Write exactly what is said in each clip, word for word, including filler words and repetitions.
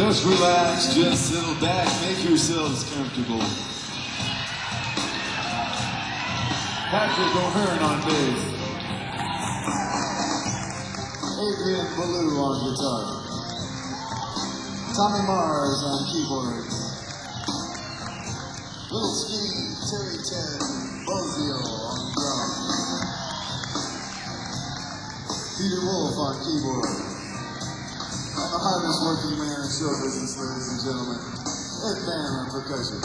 Just relax, just settle back, make yourselves comfortable. Patrick O'Hearn on bass. Adrian Ballou on guitar. Tommy Mars on keyboards. Little Steve, Terry Ted, Bozio on drums. Peter Wolf on keyboard. And the hardest working man in show business, ladies and gentlemen, Ed Van on percussion.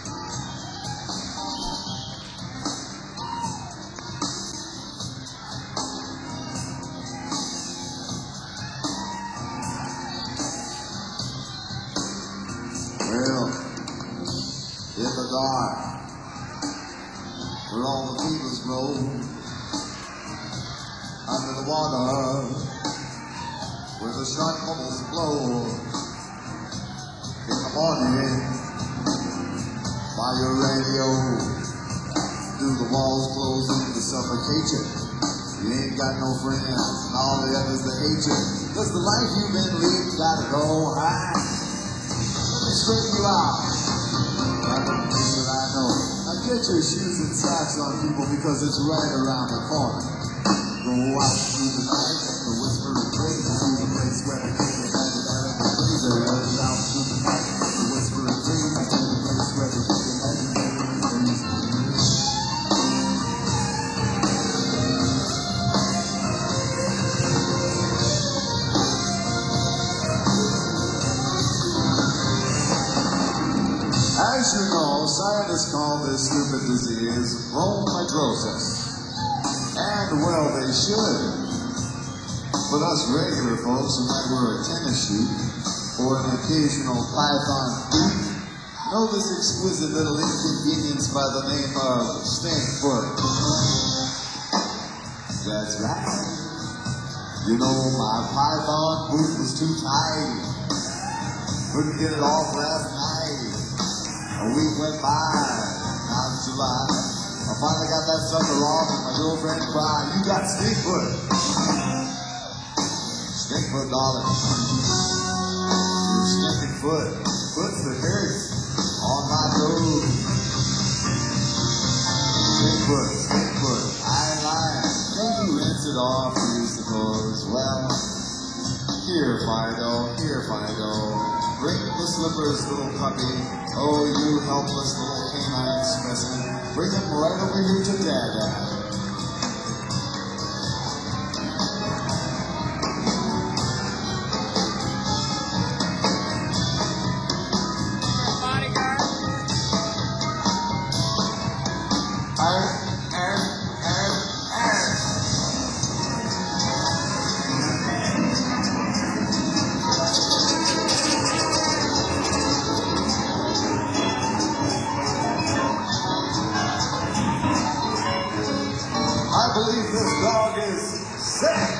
Well, in the dark, where all the feelers grow, under the water, where the shark bubbles blow, in the morning, by your radio, do the walls close in to suffocate you? You ain't got no friends, and all the others that hate you. Does the life you've been leading gotta go high? Let me straighten you out. That's the thing that I know. Now get your shoes and socks on, people, because it's right around the corner. Go out through the night, the whisper of praise to the place where the king is handed out of the freezer. Out through the night, the whisper of praise to the place where the king is handed out of the freezer. As you know, scientists call this stupid disease bromidrosis. And well, they should. But us regular folks who might wear a tennis shoe or an occasional python boot know this exquisite little inconvenience by the name of stink foot. That's right. You know, my python boot was too tight. Couldn't get it off last night. A week went by, now it's July. I finally got that sucker off and my girlfriend cried, "You got stink foot." Stink foot, darling. Your stinking foot. Foot that hurts on my toes. Stink foot, stink foot. I ain't lying. Maybe rinse it off, you suppose. Well, here, Fido, here, Fido. Bring the slippers, little puppy. Oh, you helpless little canine specimen. Bring him right over here to Dada. Bodyguard. Arr, arr, arr, arr. I believe this dog is sick.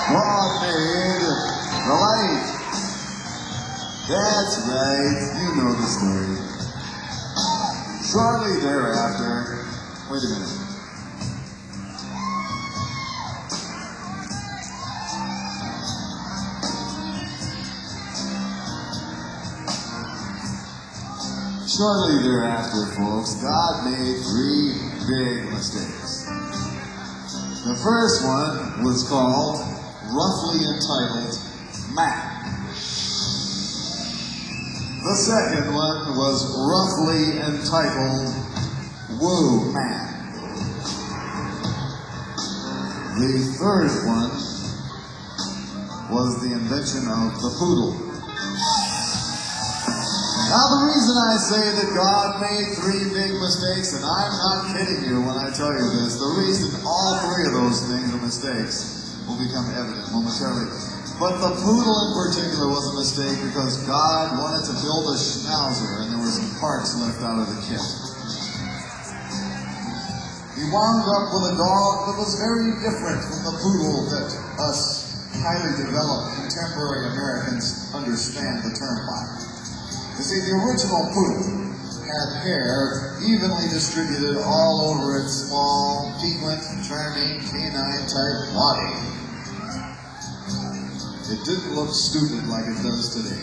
God made the light. That's right, you know the story. Shortly thereafter, wait a minute. Shortly thereafter, folks, God made three big mistakes. The first one was called, roughly entitled, Man. The second one was roughly entitled, Woo Man. The third one was the invention of the poodle. Now the reason I say that God made three big mistakes, and I'm not kidding you when I tell you this, the reason all three of those things are mistakes will become evident momentarily. But the poodle in particular was a mistake because God wanted to build a schnauzer and there were some parts left out of the kit. He wound up with a dog that was very different from the poodle that us highly developed contemporary Americans understand the term by. You see, the original poodle had hair evenly distributed all over its small, piquant, charming, canine-type body. It didn't look stupid like it does today.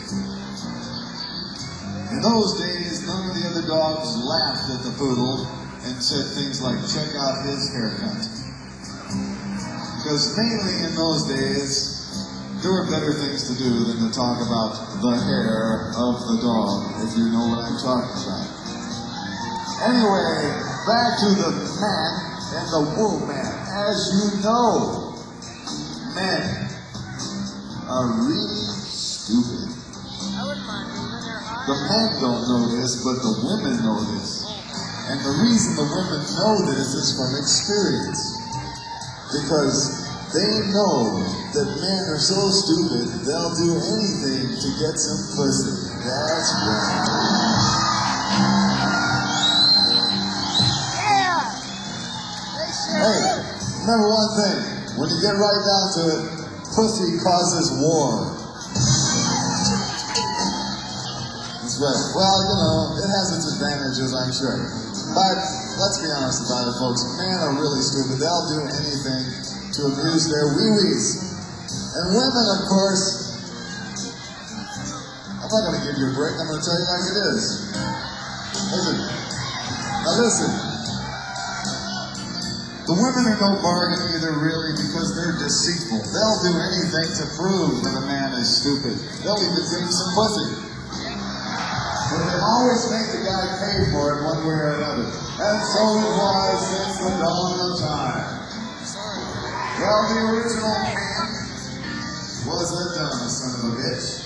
In those days, none of the other dogs laughed at the poodle and said things like, check out his haircut. Because mainly in those days, there were better things to do than to talk about the hair of the dog, if you know what I'm talking about. Anyway, back to the man and the woo man. As you know, men are really stupid. The men don't know this, but the women know this. And the reason the women know this is from experience. Because they know that men are so stupid, they'll do anything to get some pussy. That's right. Yeah! Hey, remember one thing. When you get right down to it, pussy causes war. That's right. Well, you know, it has its advantages, I'm sure. But let's be honest about it, folks. Men are really stupid. They'll do anything to abuse their wee-wees. And women, of course, I'm not going to give you a break. I'm going to tell you like it is. Listen. Now listen. The women are no bargain either, really, because they're deceitful. They'll do anything to prove that a man is stupid. They'll even give him some pussy. But they always make the guy pay for it one way or another. And so it was since the dawn of time. Well, the original man was a dumb son of a bitch.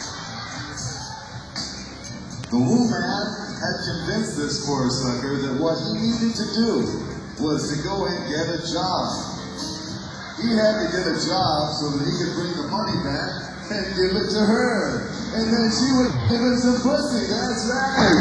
The woo man had convinced this poor sucker that what he needed to do was to go and get a job. He had to get a job so that he could bring the money back and give it to her. And then she would give him some pussy. That's right.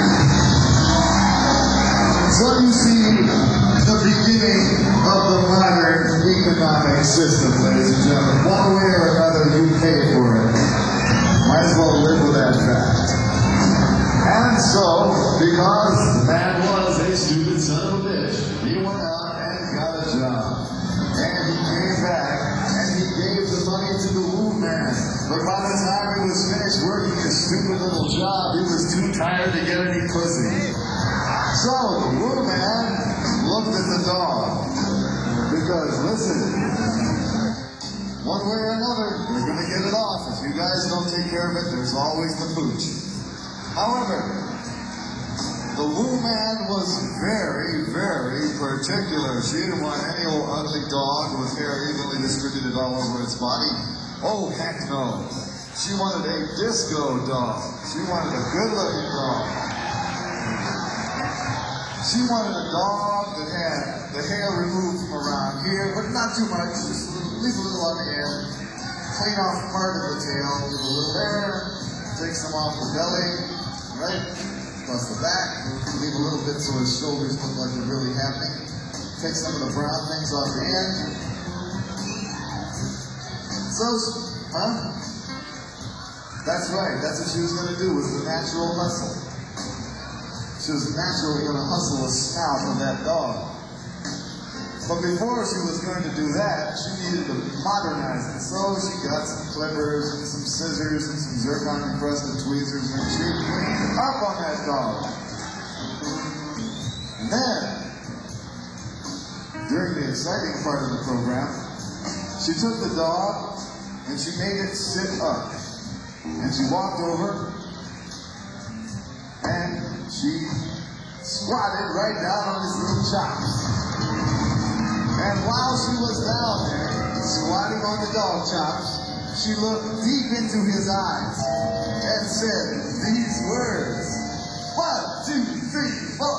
So you see, the beginning of the modern economic system, ladies and gentlemen. One way or another, you pay for it. Might as well live with that fact. And so, because the man was a stupid son of a bitch, he went out and got a job. And he came back, and he gave the money to the woo man. But by the time he was finished working his stupid little job, he was too tired to get any pussy. So, the woo man looked at the dog. Because, listen, one way or another, you're going to get it off. If you guys don't take care of it, there's always the pooch. However, the woo man was very, very particular. She didn't want any old ugly dog with hair evenly distributed all over its body. Oh, heck no. She wanted a disco dog. She wanted a good-looking dog. She wanted a dog that had the hair removed from around here, but not too much. Just leave a little on the end. Clean off part of the tail, leave a little there. Take some off the belly, right? Plus the back. Leave a little bit so his shoulders look like they're really happening. Take some of the brown things off the end. So, huh? That's right, that's what she was gonna do, was the natural hustle. She was naturally gonna hustle a snout from that dog. But before she was going to do that, she needed to modernize it. So she got some clippers and some scissors and some zircon encrusted tweezers and she cleaned up on that dog. And then, during the exciting part of the program, she took the dog and she made it sit up. And she walked over and she squatted right down on his little chops. And while she was down there, squatting on the dog chops, she looked deep into his eyes and said these words. One, two, three, four.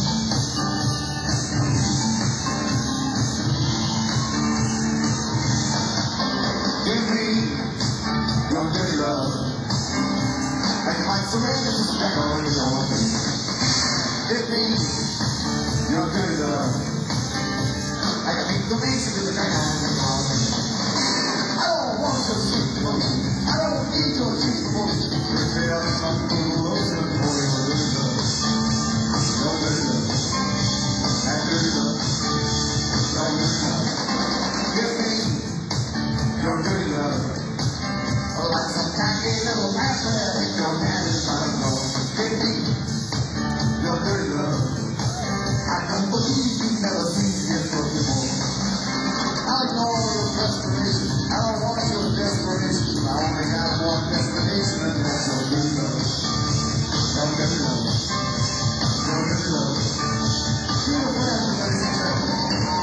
Give me your dirty love, and you might surrender to back on your own. Give me your dirty love. I can make the basic of the kind of I don't want your sweet emotion. I don't need your sweet emotion. Prepare some corrosion for your dirty love. Your dirty love. And dirty love. Your dirty love. Give me your dirty love. Like some candy little master in your hand is trying to go. Give me your dirty love. I can't believe you've never seen this before. I know your desperation. I don't want your desperation. I only have one destination, and that's your dirty love. Your dirty love. Your dirty love. You're a friend, ladies and gentlemen.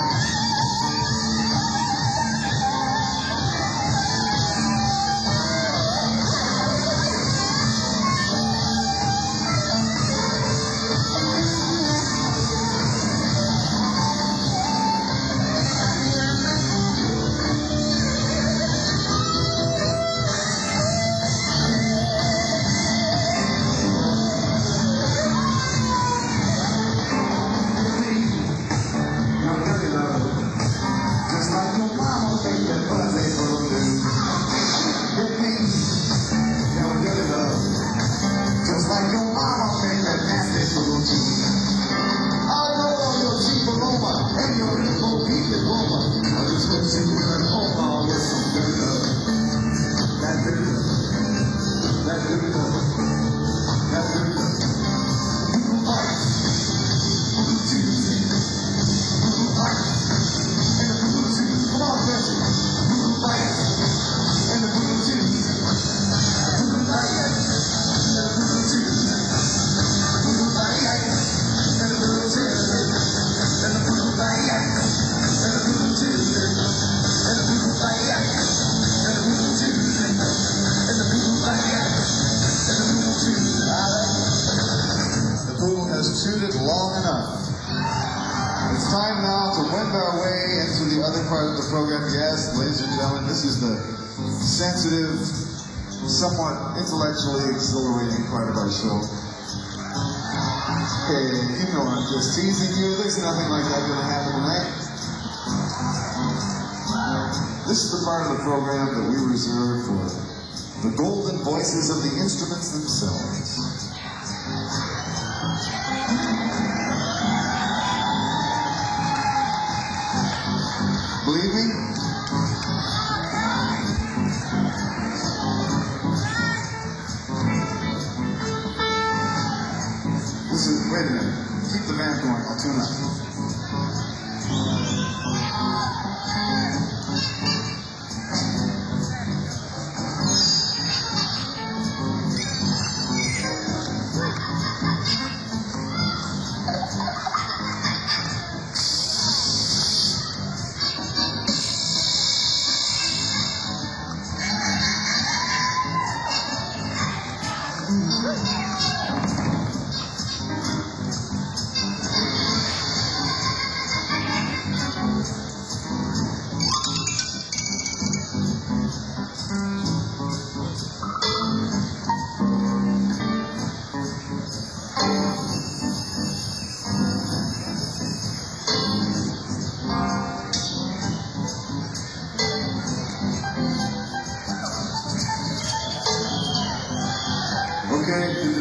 Long enough. It's time now to wend our way into the other part of the program. Yes, ladies and gentlemen, this is the sensitive, somewhat intellectually exhilarating part of our show. Hey, you know I'm just teasing you. There's nothing like that going to happen tonight. This is the part of the program that we reserve for the golden voices of the instruments themselves. Believe me? This is, wait a minute. Keep the band going, I'll tune up.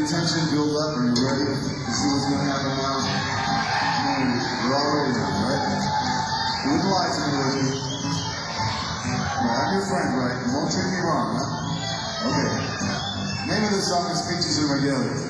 tension build up? Are you ready to see what's going to happen now? We're all ready now, right? You wouldn't lie to me, would you? No, I'm your friend, right? You won't treat me wrong, huh? Okay. Name of the song is Peaches and Regalia.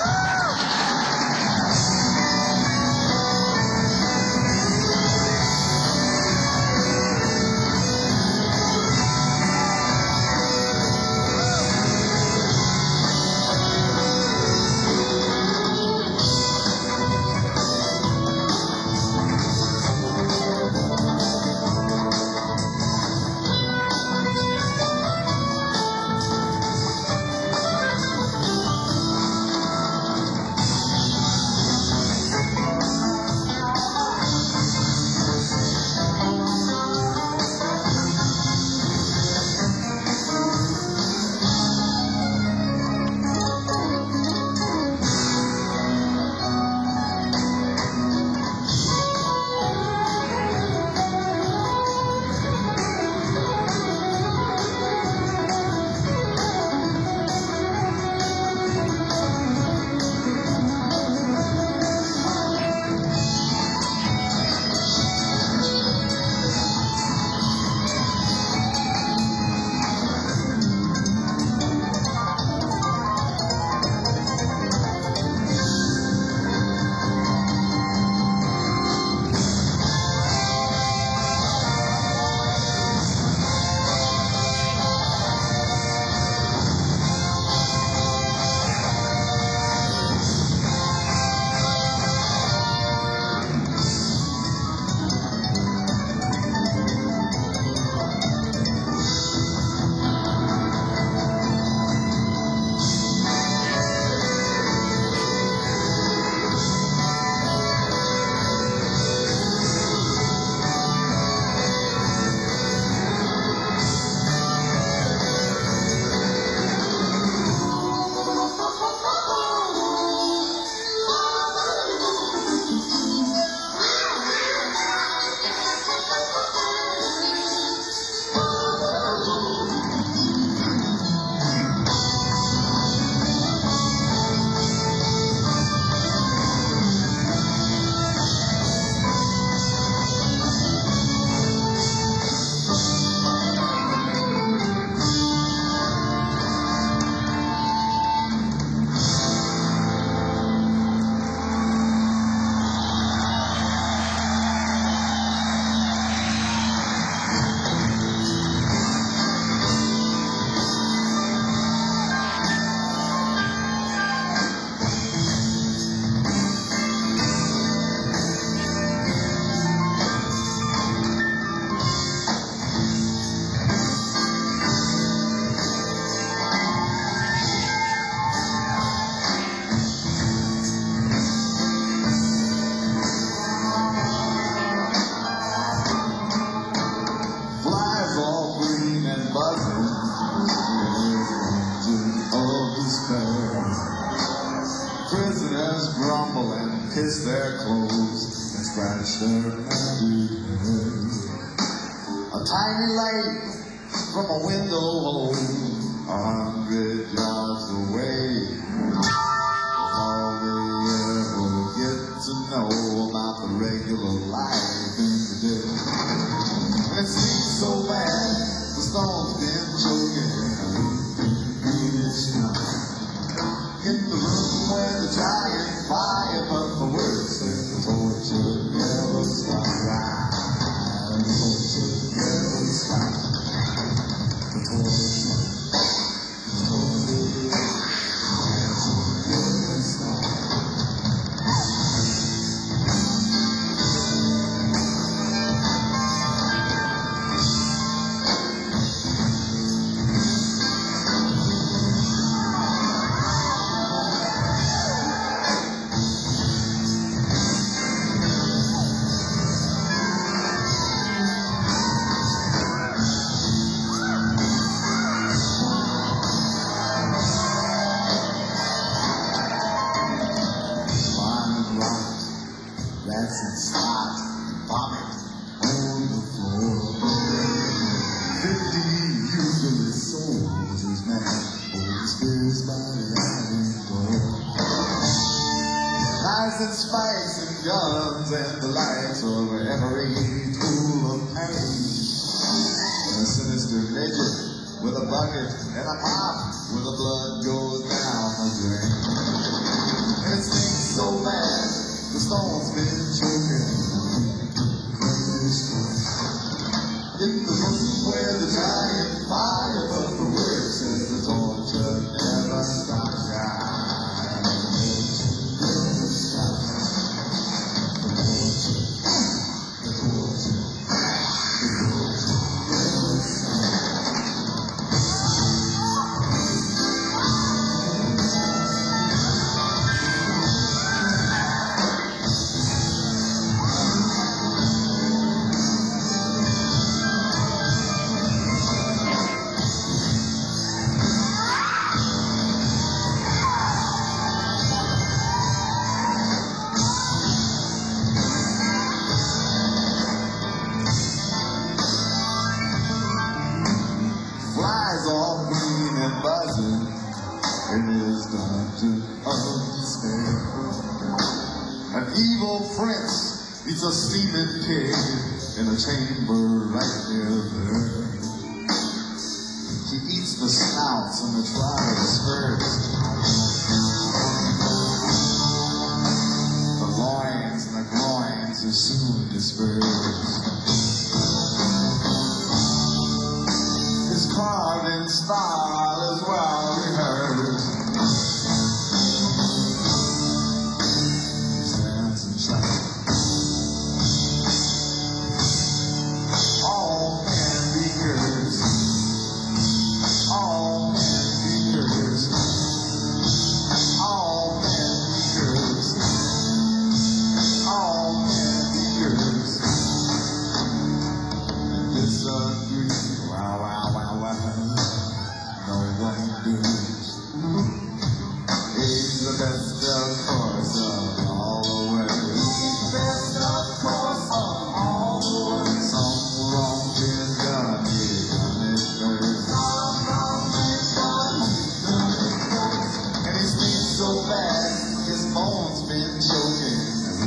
Prisoners grumble and kiss their clothes and scratch their happy heads. A tiny light from a window hole a hundred yards away. All they ever get to know about the regular life in the day. And it seems so bad, the storm's been choking. In the room where the giant fire, but the words and the torture never stop. Right, the torture never stop. The torture, the torture never stop. That's inside, vomit on the floor. Fifty usually soldiers, man, old spirits by the iron door. and spikes and guns and the lights of every tool of pain. And a sinister midget with a bucket and a mop where the blood goes down the drain. And it stinks so bad, the stone's been choking. In the room where the giant fire but the word says the torture never stops. Flies all green and buzzing in his dungeon unstable. An evil prince eats a steaming pig in a chamber right near there. He eats the snouts and the trial skirts, the loins and the groins are soon dispersed. Carved in style is well rehearsed. He stands and shouts, all can be cursed, all can be cursed, all can be cursed, all can be cursed. And disagree, wow, wow, wow, wow. No one does. He's the best, of course, of all the way. He's the best, of course, of all the way. Some wrong been done, he done it first. Some wrong been done, he done it first. And he stinks so bad, his bones been choking.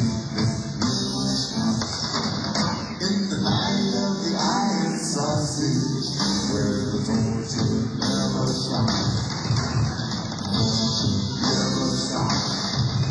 In the night of the iron sausage, where the torture never stops, never stops.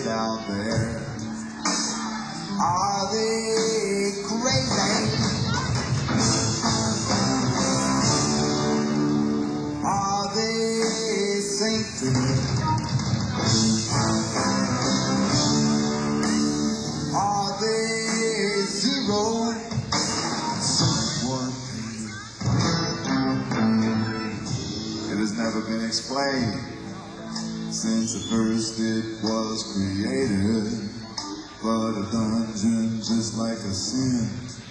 out there? Are they crazy? Are they sainted? Are they zero? Someone. It has never been explained since at first it was created. But a dungeon, just like a sin,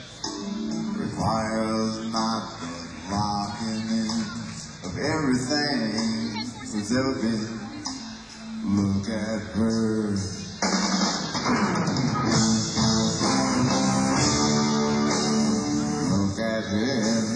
requires not the locking in of everything that's ever been. Look at her. Look at him.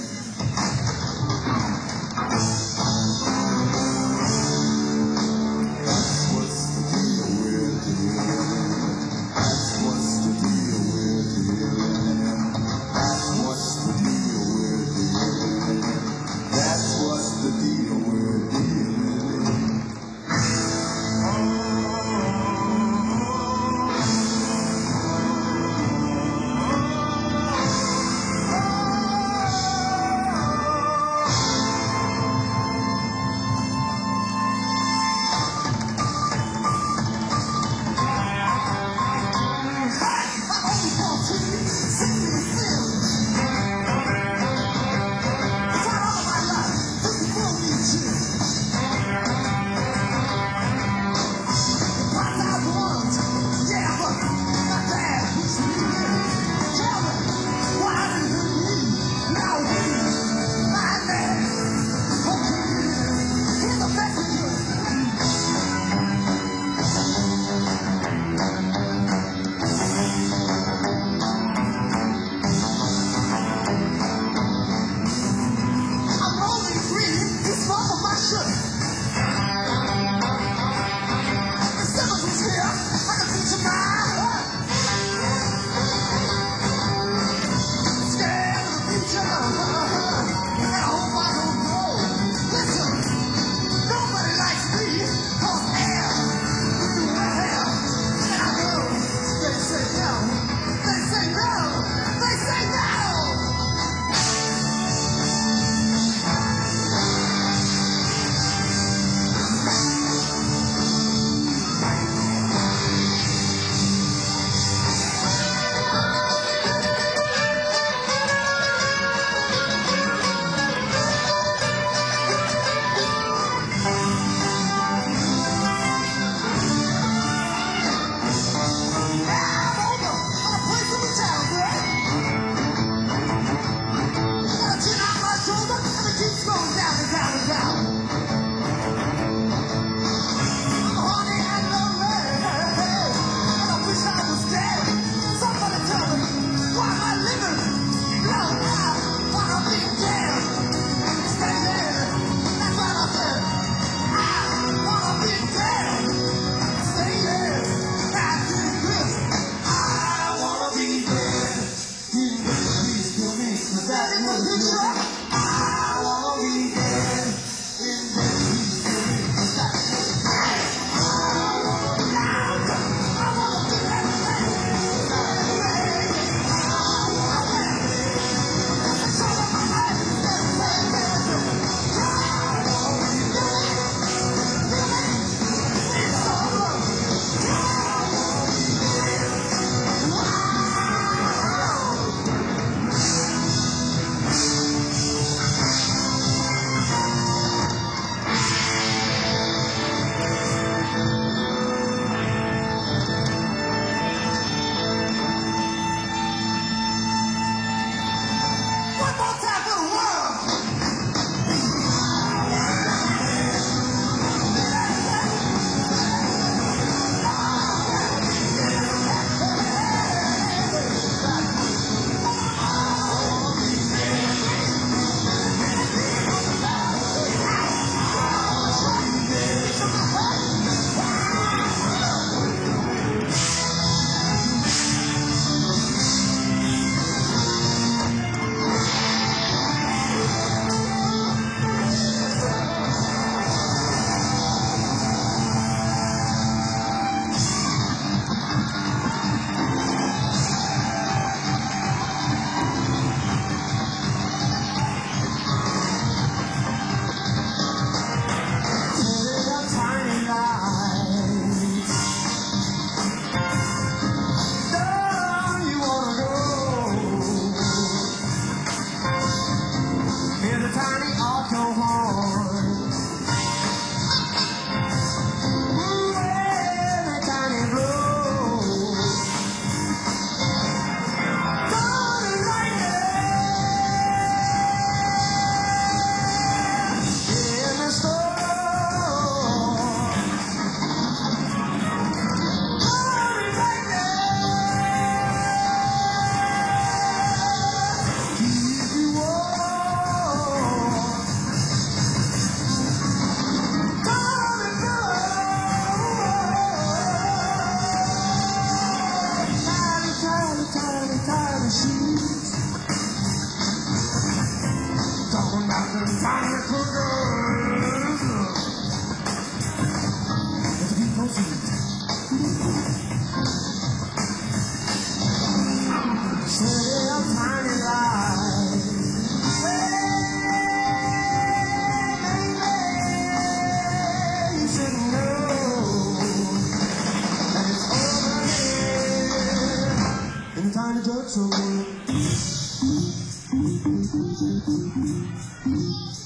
That's what's the deal with him. That's what's the deal with him. That's what's the deal with him. That's what's the deal with him. Oh.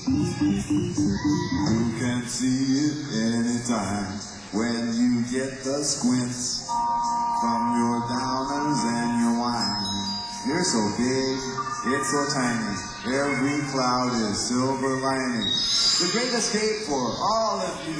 You can see it anytime when you get the squints from your downers and your wine. You're so big, it's so tiny. Every cloud is silver lining. The great escape for all of you.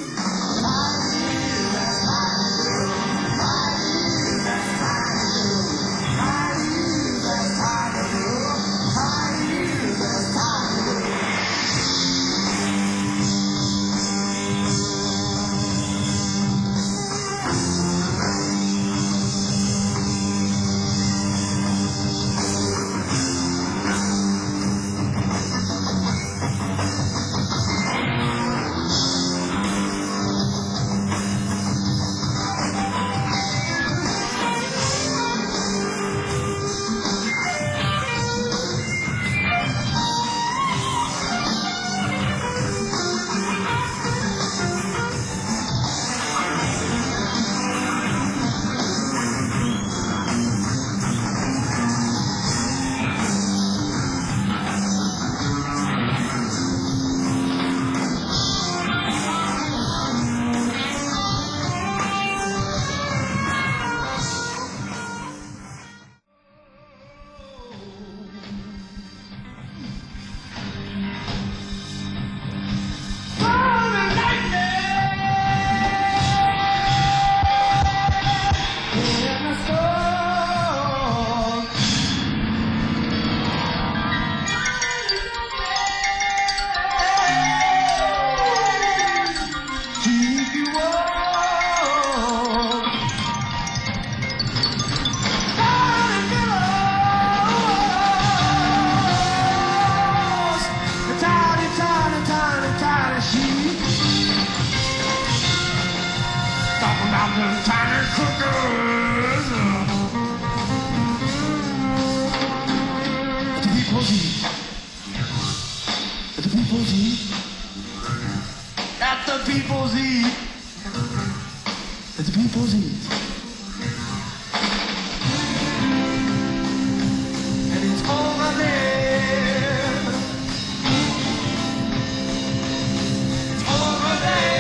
Tiny cookers. The people's eat. The people's eat. At the people's eat. At the people's eat. And it's over there. It's over there.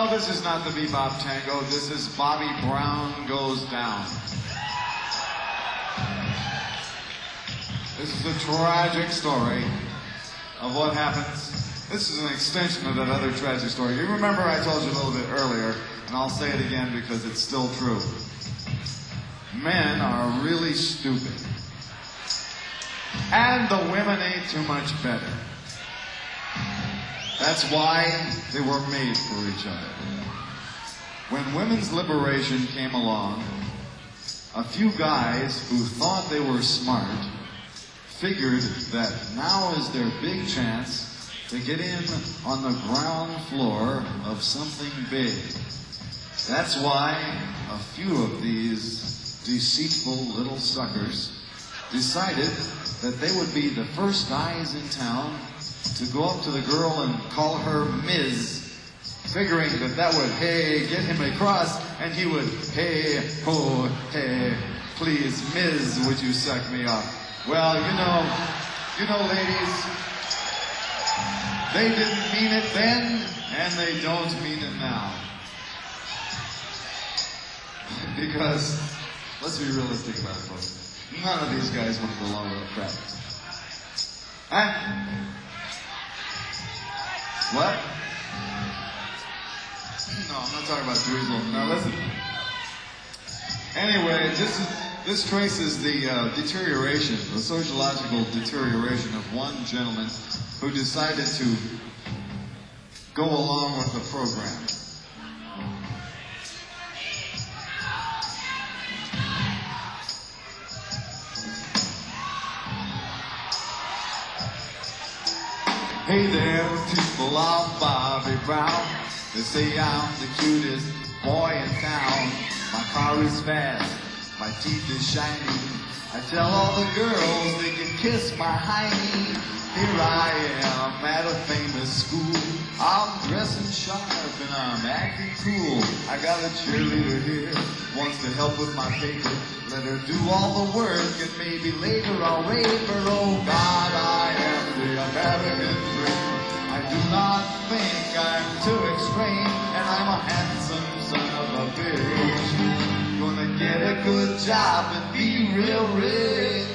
No, this is not the Bebop Tango. This is Bobby Brown Goes Down. This is a tragic story of what happens. This is an extension of that other tragic story. You remember I told you a little bit earlier, and I'll say it again because it's still true. Men are really stupid. And the women ain't too much better. That's why they were made for each other. When women's liberation came along, a few guys who thought they were smart figured that now is their big chance to get in on the ground floor of something big. That's why a few of these deceitful little suckers decided that they would be the first guys in town to go up to the girl and call her Miz, figuring that that would, hey, get him across, and he would, hey, ho, hey, please, Miz, would you suck me off? Well, you know, you know, ladies, they didn't mean it then, and they don't mean it now. Because, let's be realistic about it, folks. None of these guys want to go along with the crap. Huh? What? No, I'm not talking about Jerusalem. Now listen. Anyway, this is this traces the uh, deterioration, the sociological deterioration of one gentleman who decided to go along with the program. Hey there, people, I'm Bobby Brown. They say I'm the cutest boy in town. My car is fast, my teeth is shiny. I tell all the girls they can kiss my hiney. Here I am at a famous school. I'm dressing sharp and I'm acting cool. I got a cheerleader here, wants to help with my paper. Let her do all the work and maybe later I'll rape her. Oh God, I am the American dream. I do not think I'm too extreme, and I'm a handsome son of a bitch. Gonna get a good job and be real rich.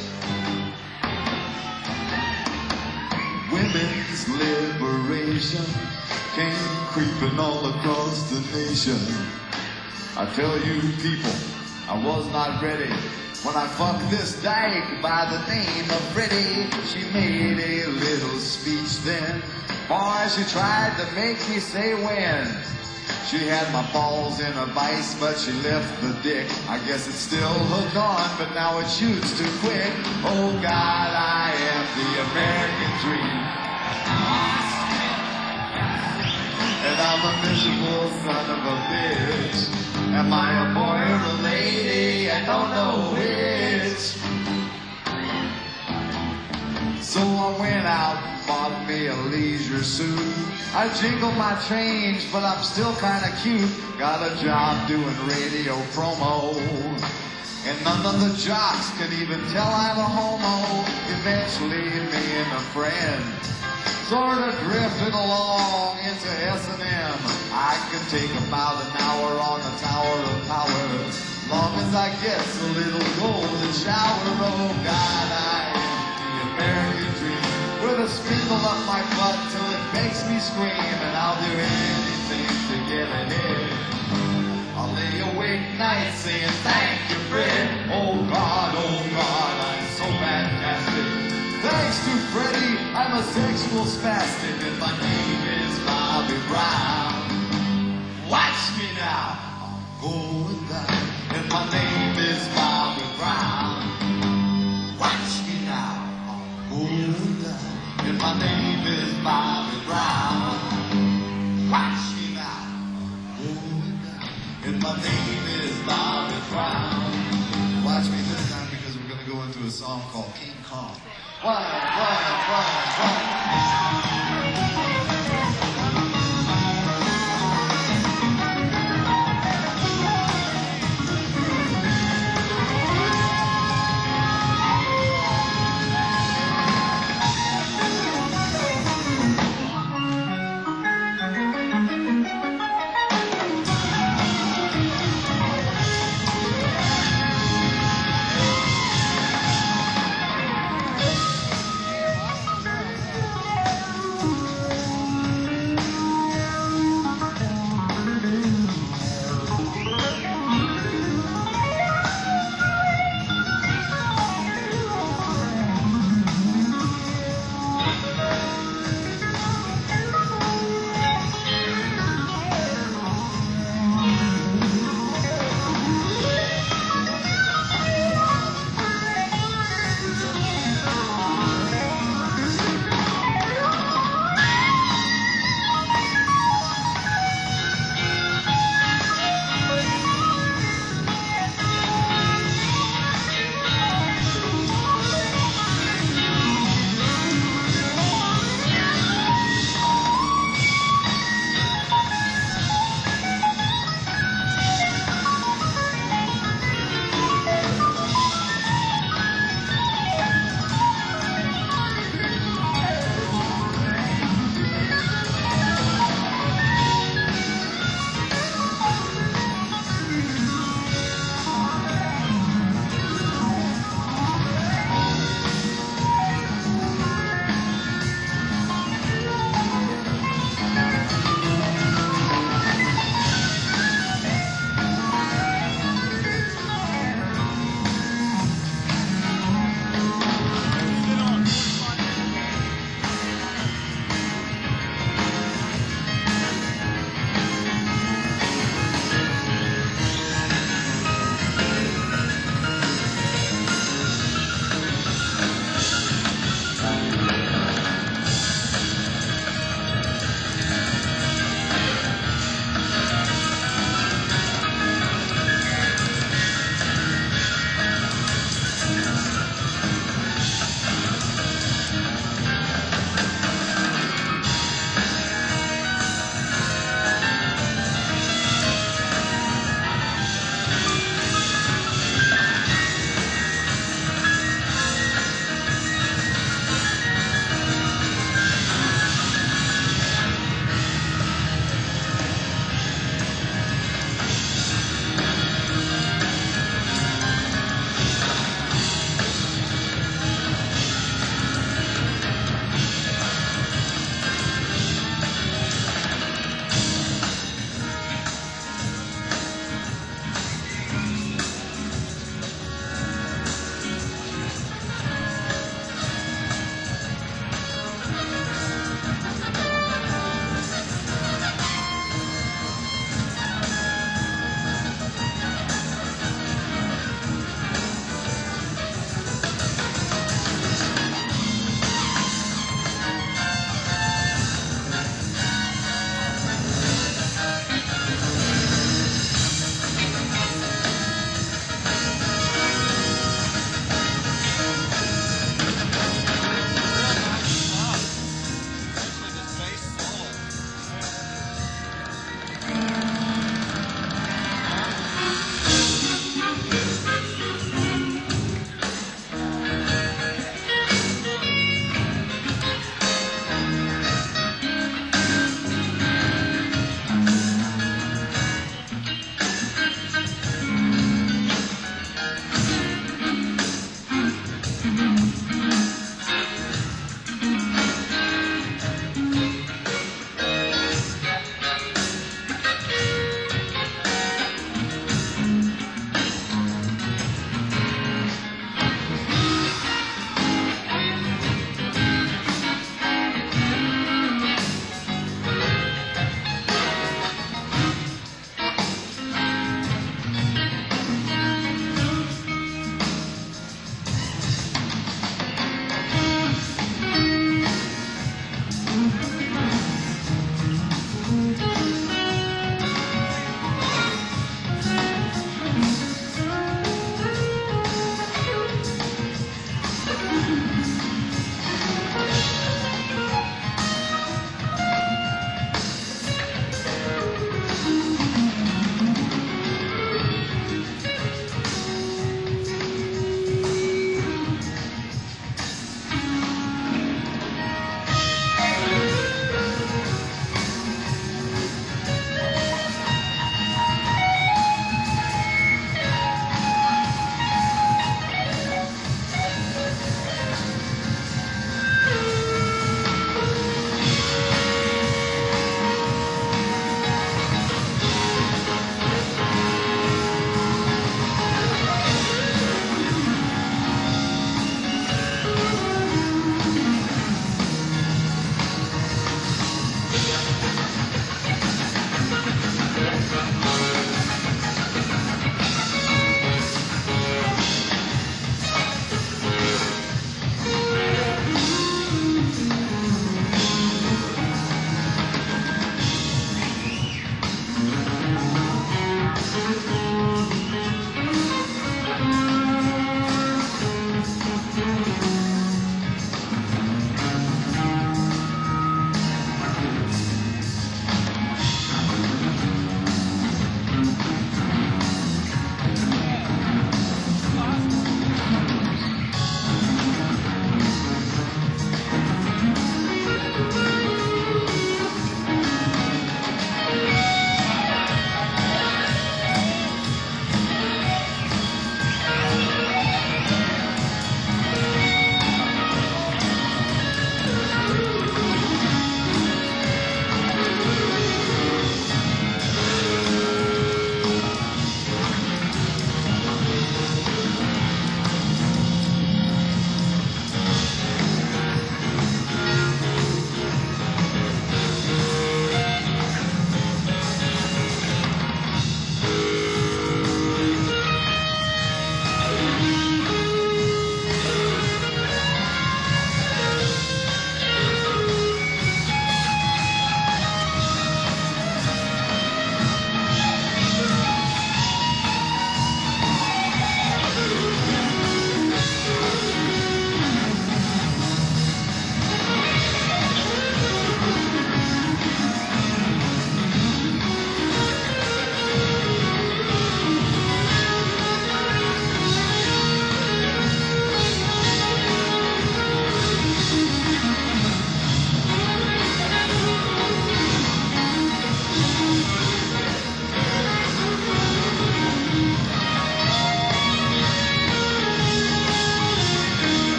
Women's liberation came creeping all across the nation. I tell you people, I was not ready when I fucked this dyke by the name of Freddie. She made a little speech then. Boy, she tried to make me say when. She had my balls in a vice, but she left the dick. I guess it's still hooked on, but now it shoots too quick. Oh God, I am the American dream. And I'm a miserable son of a bitch. Am I a boy or a lady? I don't know which. So I went out and bought me a leisure suit. I jingle my change, but I'm still kinda cute. Got a job doing radio promo. And none of the jocks can even tell I'm a homo. Eventually me and a friend sort of drifted along into S and M. I can take about an hour on the Tower of Power, long as I get a little golden shower. Oh God, I am the American dream, with a spindle up my butt till it makes me scream, and I'll do anything to get ahead. I'll lay awake nights saying thank you, Fred. Oh God, oh God, I'm so fantastic. Thanks to Freddie, I'm a sexual spastic, and my name is Bobby Brown. Watch me now, I'm going down, and my name is Bobby Brown. Watch me now, I'm going down, and my name is Bobby Brown. Watch me now, I'm going down, and my name is Bobby Brown. Watch me this time because we're going to go into a song called King Kong. One, one, one, one.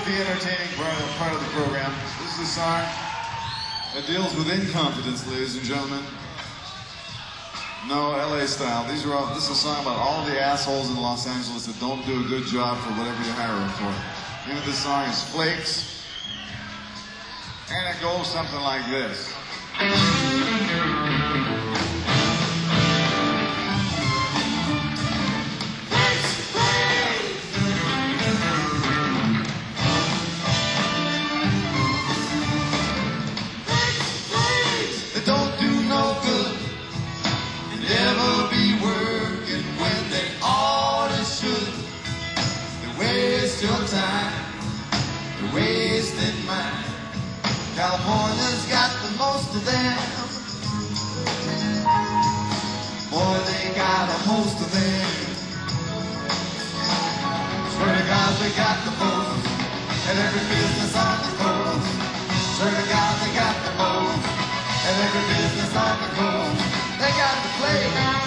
with the entertaining part of, part of the program. This is a song that deals with incompetence, ladies and gentlemen. No, L A style. These are all, this is a song about all the assholes in Los Angeles that don't do a good job for whatever you hire them for. The name of this song is Flakes, and it goes something like this. California's got the most of them. Boy, they got the most of them. Swear to God, they got the most. And every business on the coast. Swear to God, they got the most. And every business on the coast. They got the place.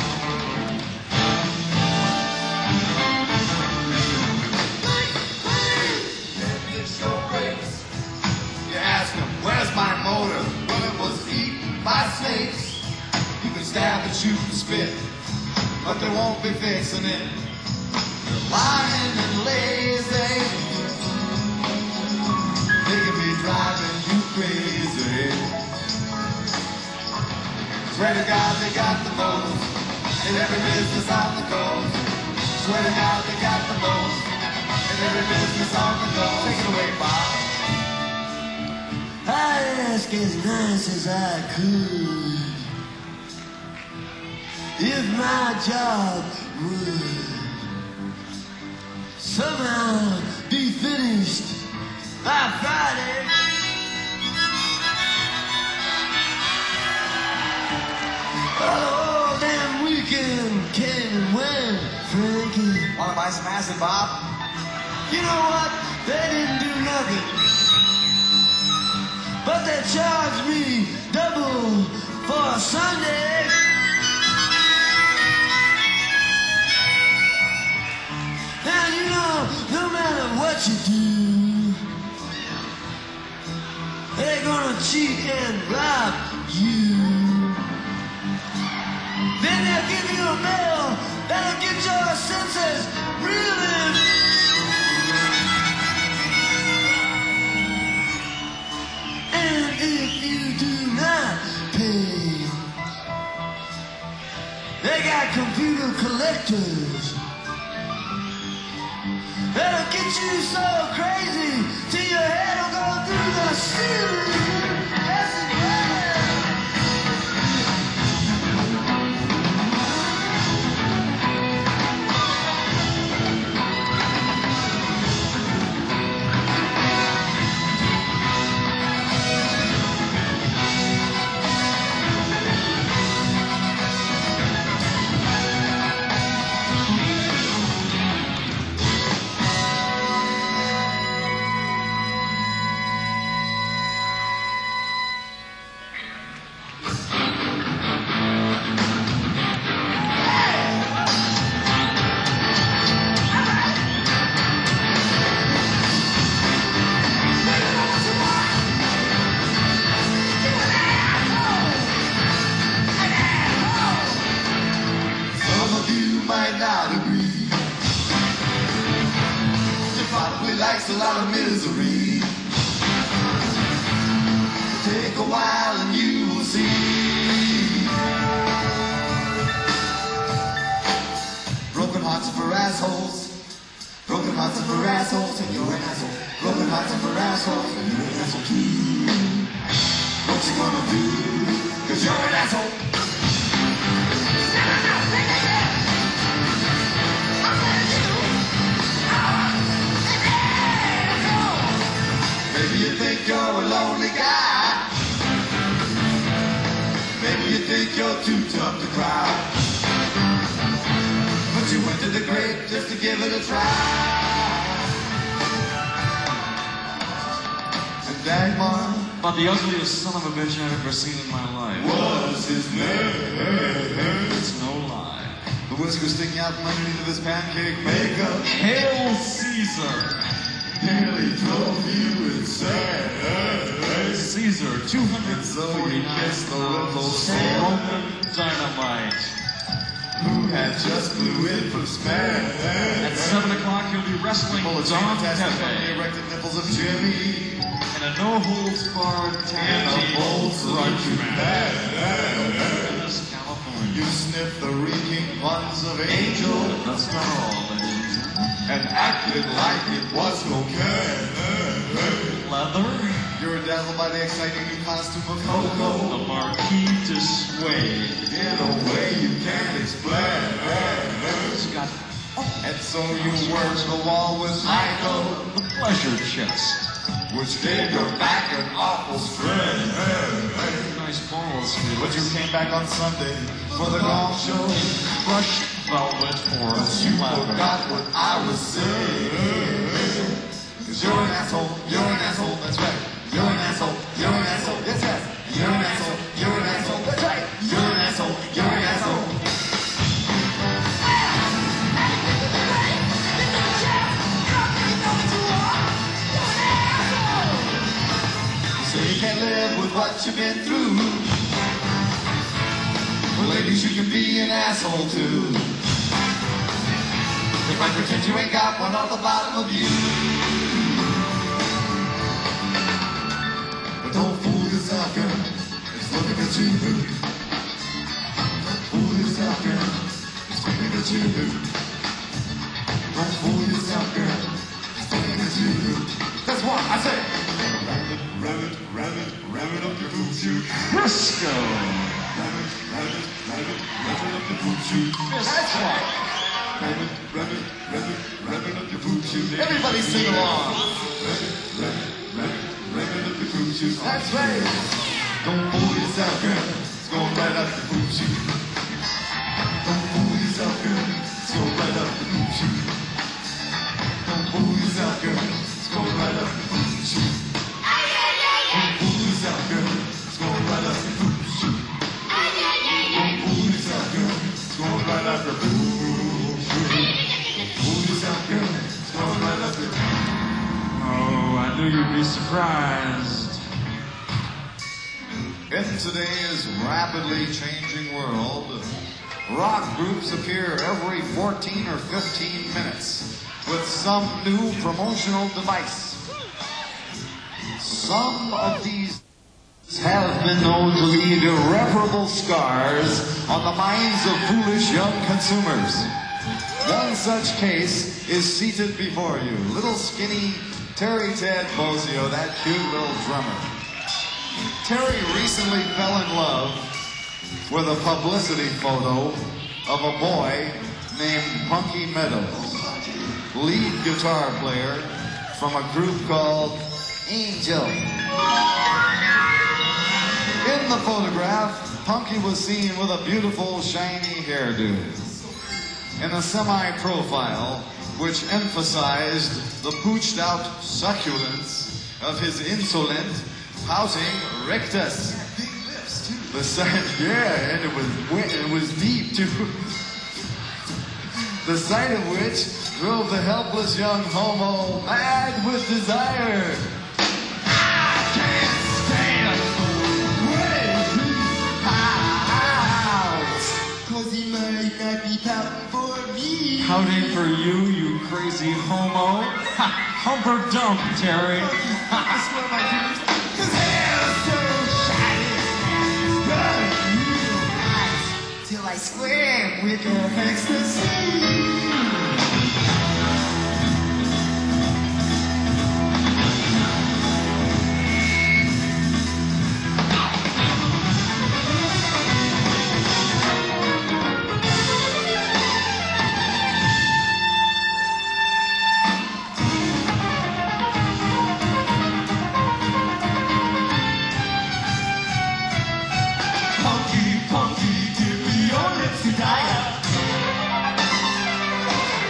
Where's my motor? Well, it was eaten by snakes. You can stab and shoot and spit, but they won't be fixing it. You're lying and lazy. They can be driving you crazy. Swear to God they got the most in every business on the coast. Swear to God they got the most in every business on the coast. Take it away, Bob. I asked as nice as I could if my job would somehow be finished by Friday. Well, the whole damn weekend came and went, Frankie. Wanna buy some acid, Bob? You know what? They didn't do nothing. But they charged me double for Sunday. And you know, no matter what you do, they're gonna cheat and rob you. Then they'll give you a bill that'll get your senses reeling. And if you do not pay, they got computer collectors that'll get you so crazy till your head will go through the ceiling. Yes, it will. Likes a lot of misery. Take a while and you will see. Broken hearts are for assholes. Broken hearts are for assholes, and you're an asshole. Broken hearts are for assholes, and you're an asshole too. What you gonna do? Cause you're an asshole. Maybe you think you're a lonely guy. Maybe you think you're too tough to cry. But you went to the grave just to give it a try. And Dagmar, About the ugliest son of a bitch I've ever seen in my life. was his name. It's no lie. The whisker sticking out from underneath of his pancake makeup. Hail Caesar! nearly drove you insane. Caesar, two hundred forty-nine kissed the little pounds. soul Roman Dynamite. who had just flew in from Spain. At seven o'clock, he'll be wrestling Full of Don fantastic from the Pepe erected nipples of Jimmy. in a no-holds-barred tag team grudge match. Venice, California. You sniffed the reeking buns of Angel That's not all, ladies and gentlemen. and acted like it was cocaine. Leather, You were dazzled by the exciting new costume of Coco. the Marquis de Suede. In a way you can't explain. Scott, And so you worked the wall with Michael, the pleasure chest. which gave your back an awful strain. Nice balls, Felix. But you came back on Sunday for the golf show. Crushed velvet or You leather. forgot what I was saying. Cause you're an asshole, you're an asshole, that's right. You're an asshole, you're an asshole, yes, yes. You're an asshole, you're an asshole, that's right. You're an asshole, you're an asshole. So you can't live with what you've been through. Well, ladies, you can be an asshole too. If I pretend you ain't got one on the bottom of you. But don't fool yourself, girl. It's looking at you. Don't fool yourself, girl. It's looking at you. Don't fool yourself, girl. It's looking at you. That's what I say. Ram it, ram it, ram it, ram it up your boot shoot. Frisco. Ram it, ram it, ram it, ram it up your boot shoot. That's right. Ram it, ram it, ram it, ram it up your boot shoot. Everybody sing along. Ram it, ram it, ram it, ram it up your boot shoot. That's right. Don't fool yourself, girl. It's going right up your boot shoot. Don't fool yourself, girl. It's going right up your boot shoot. Don't fool yourself, girl. It's going right up your boot shoot. Don't fool yourself, girl. It's going right up your boot shoot. Don't fool yourself, girl. It's going right up your boot shoot. Fool yourself, girl. It's going right up your boot. Oh, I knew you'd be surprised. In today's rapidly changing world, rock groups appear every fourteen or fifteen minutes with some new promotional device. Some of these have been known to leave irreparable scars on the minds of foolish young consumers. One such case is seated before you. Little skinny Terry Ted Bozio, that cute little drummer. Terry recently fell in love with a publicity photo of a boy named Punky Meadows, lead guitar player from a group called Angel. In the photograph, Punky was seen with a beautiful, shiny hairdo. In a semi-profile, which emphasized the pooched-out succulence of his insolent, pouting rectus. The sight, yeah, and it was wet, it was deep too. The sight of which drove the helpless young homo mad with desire. I can't stand the way he pouts, 'cause he might not be pouting for me. Pouting for you, you crazy homo. Ha! Humper dump, Terry. I swear my goodness, his hair is so shiny, burn real hot, till I square with your ecstasy. Punky, punky, give me your lips to die.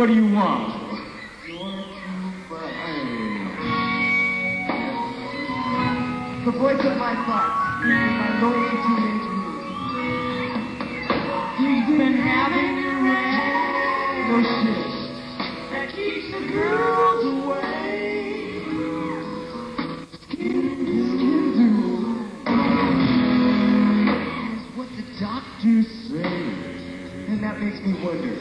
what do you want? The voice of my thoughts, my loyalty teenage music. You've been having your way, no shit. That keeps the girls away. Skin to skin to. That's what the doctors say. And that makes me wonder.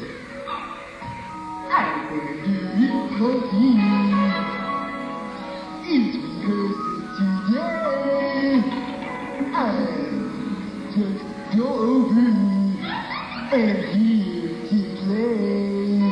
I'm gonna do it codeine. It's because today I'm just going and here to play.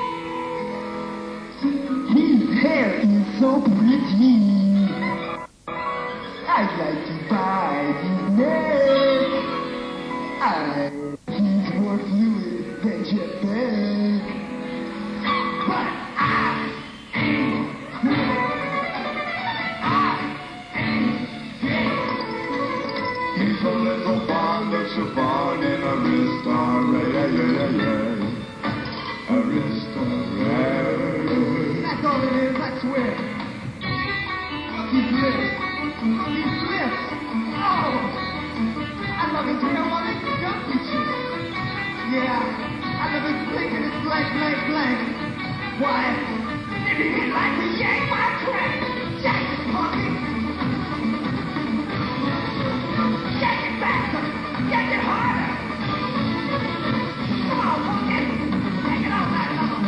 His hair is so pretty. I'd like to buy his neck. I he's more fluid than Jet Beck. But I ain't cool. I ain't gay. He's a little bond of Siobhan and Arista, yeah, yeah, yeah, yeah. Arista, yeah. That's all it is, I swear. His lips. His lips. Oh! I love his hair on his gumpy shit. Yeah, I love his blink and his blank, blank, blank. Why? If he'd like to yank my crack, yank it, puppy. Yank it faster. Yank it harder. Come on, puppy. Yank it all night long.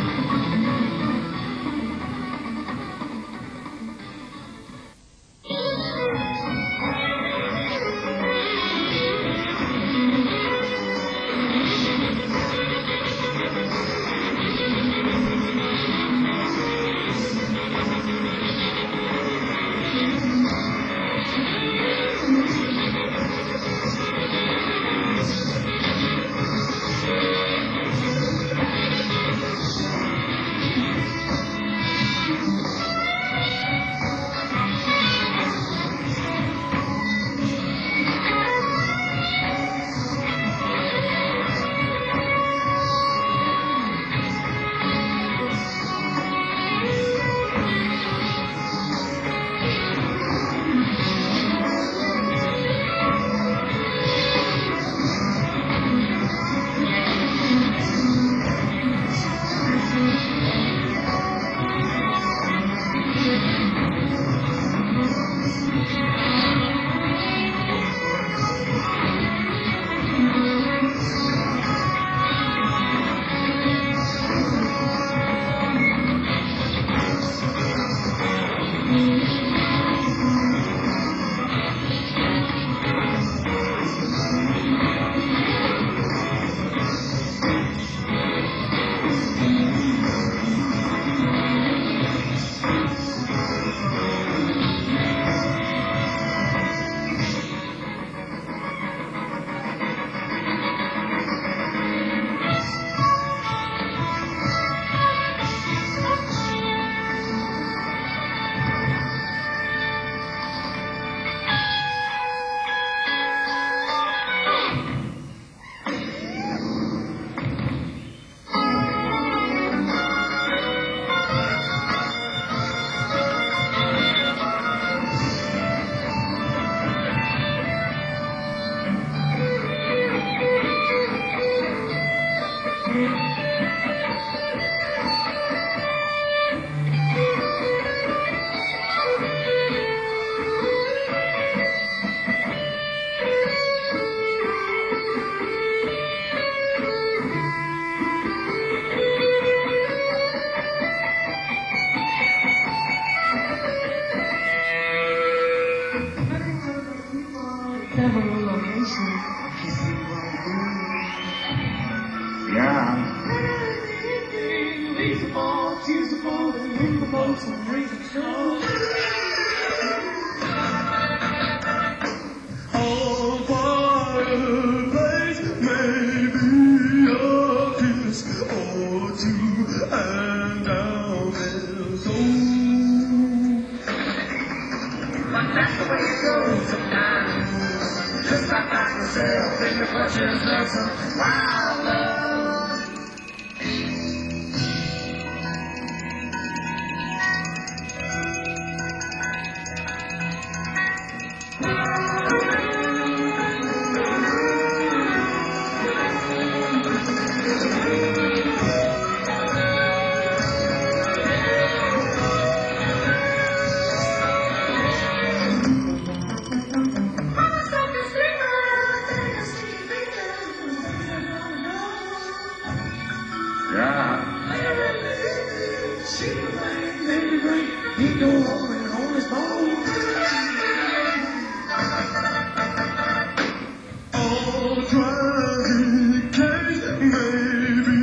tragic case may be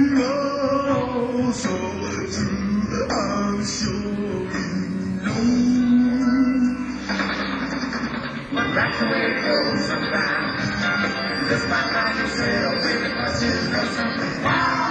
also true. I'm sure you know. But that's the way it goes sometimes. Just might find yourself with a touches of something wild.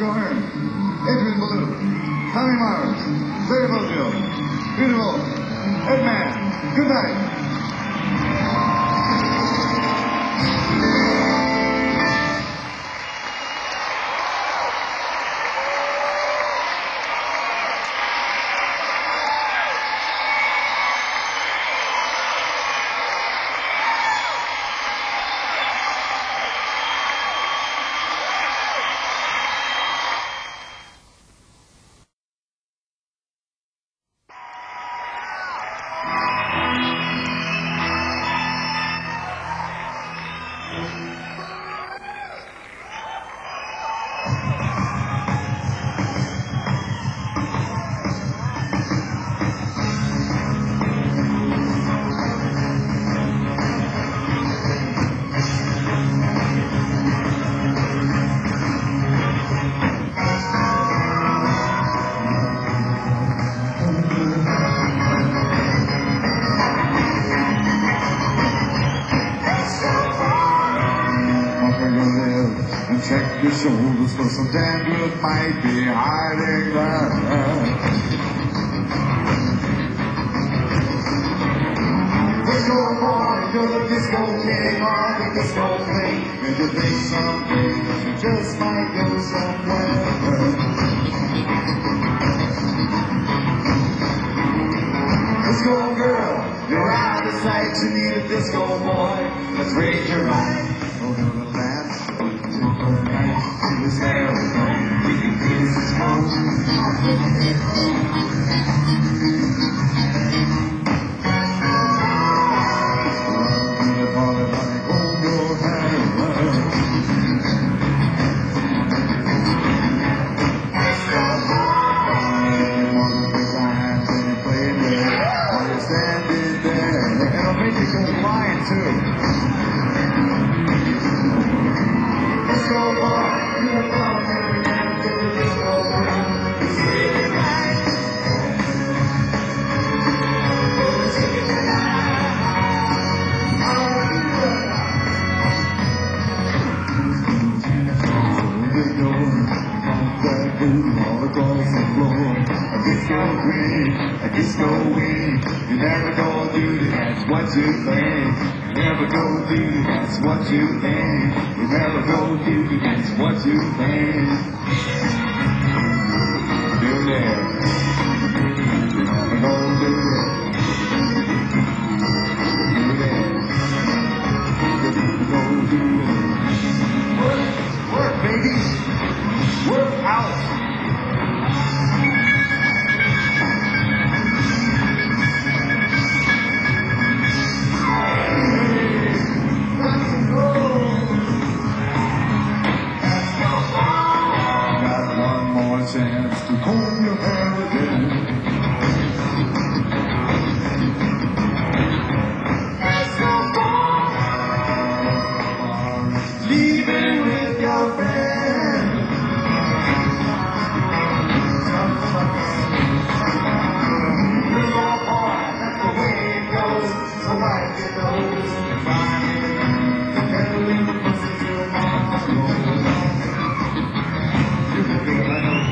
your hand. Adrian Ballou, Tommy Myers, Larry Bojo, Peter Wolf, Ed Man. Good night. Check your shoulders for some dandruff might be hiding there. Disco boy, you're the disco king on the disco thing. And you think someday that you just might go somewhere. Disco girl, you're out of sight, you need a disco boy. Let's raise your right. Oh, no, the land. He was there alone. We can kiss his home. Hold your hand. One of the hands and you're playing with while you're standing there. And I'll make you go flying too. Let's go, boy. All across the floor, a disco queen, a disco queen. You never go duty, that's what you think. You never go duty, that's what you think. You never go duty, that's what you think. Do that. You never go duty. Do that. You never go duty. Work, work, baby. Work out. Chance to comb your hair again. Leaving with your friend. You're your boy, that's the way it goes. So wipe your nose and find it. The pedal in the pussy till tomorrow. You can be like a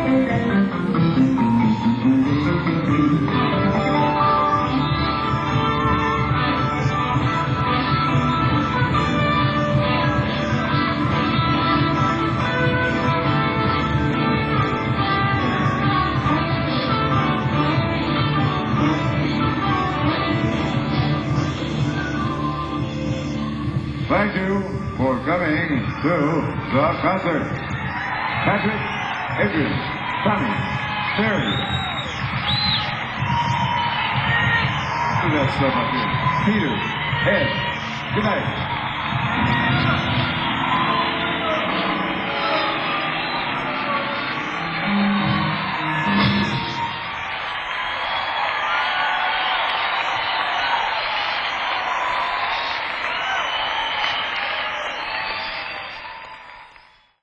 Thank you for coming to the concert. Patrick, Adrian, Tommy, Terry. Do that stuff up here. Peter, Ed, good night.